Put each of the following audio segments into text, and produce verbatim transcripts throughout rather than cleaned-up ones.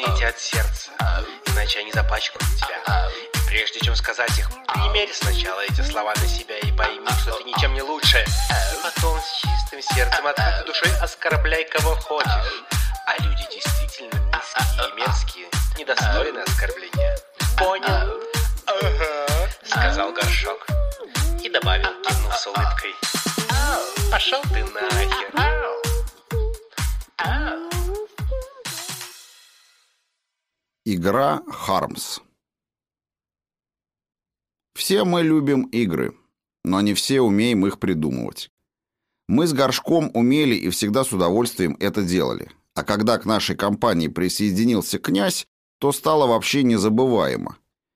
нужны эти от сердца, иначе они запачкают тебя. И прежде чем сказать их, примерь сначала эти слова на себя и пойми, что ты ничем не лучше. И потом с чистым сердцем, открытой душой оскорбляй кого хочешь. А люди действительно низкие и мерзкие, недостойны оскорбления. Понял? Ага, сказал Горшок. И добавил, кивнув с улыбкой: пошел ты нахер. Игра Хармс. Все мы любим игры, но не все умеем их придумывать. Мы с Горшком умели и всегда с удовольствием это делали. А когда к нашей компании присоединился князь, то стало вообще незабываемо.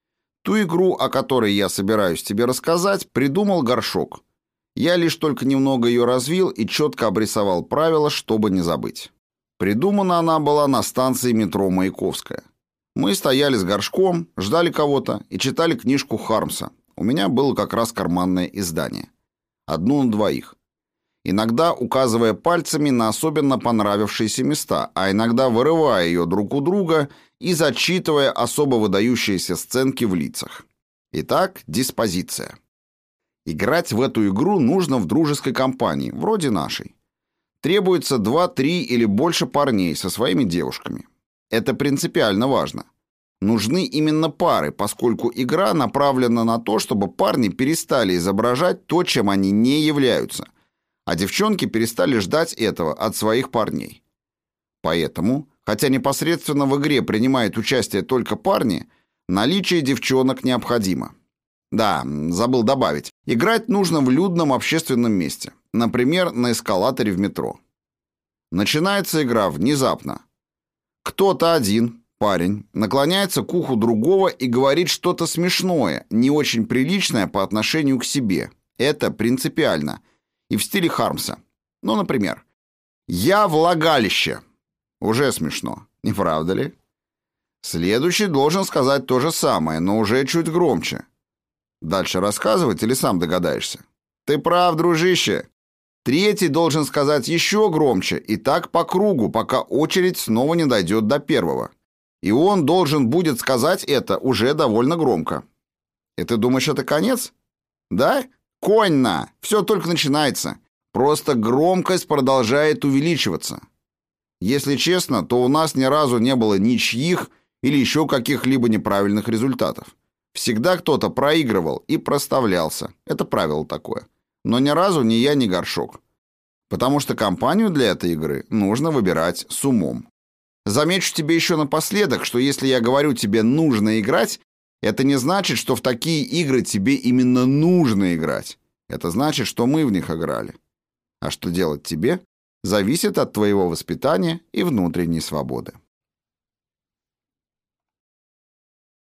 Ту игру, о которой я собираюсь тебе рассказать, придумал Горшок. Я лишь только немного ее развил и четко обрисовал правила, чтобы не забыть. Придумана она была на станции метро Маяковская. Мы стояли с Горшком, ждали кого-то и читали книжку Хармса. У меня было как раз карманное издание. Одну на двоих. Иногда указывая пальцами на особенно понравившиеся места, а иногда вырывая ее друг у друга и зачитывая особо выдающиеся сценки в лицах. Итак, диспозиция. Играть в эту игру нужно в дружеской компании, вроде нашей. Требуется два-три или больше парней со своими девушками. Это принципиально важно. Нужны именно пары, поскольку игра направлена на то, чтобы парни перестали изображать то, чем они не являются, а девчонки перестали ждать этого от своих парней. Поэтому, хотя непосредственно в игре принимают участие только парни, наличие девчонок необходимо. Да, забыл добавить. Играть нужно в людном общественном месте, например, на эскалаторе в метро. Начинается игра внезапно. Кто-то один, парень, наклоняется к уху другого и говорит что-то смешное, не очень приличное по отношению к себе. Это принципиально. И в стиле Хармса. Ну, например, «Я влагалище». Уже смешно, не правда ли? Следующий должен сказать то же самое, но уже чуть громче. Дальше рассказывать или сам догадаешься? Ты прав, дружище. Третий должен сказать еще громче, и так по кругу, пока очередь снова не дойдет до первого. И он должен будет сказать это уже довольно громко. И ты думаешь, это конец? Да? Конь-на! Все только начинается. Просто громкость продолжает увеличиваться. Если честно, то у нас ни разу не было ничьих или еще каких-либо неправильных результатов. Всегда кто-то проигрывал и проставлялся. Это правило такое. Но ни разу ни я, ни Горшок. Потому что компанию для этой игры нужно выбирать с умом. Замечу тебе еще напоследок, что если я говорю тебе «нужно играть», это не значит, что в такие игры тебе именно нужно играть. Это значит, что мы в них играли. А что делать тебе, зависит от твоего воспитания и внутренней свободы.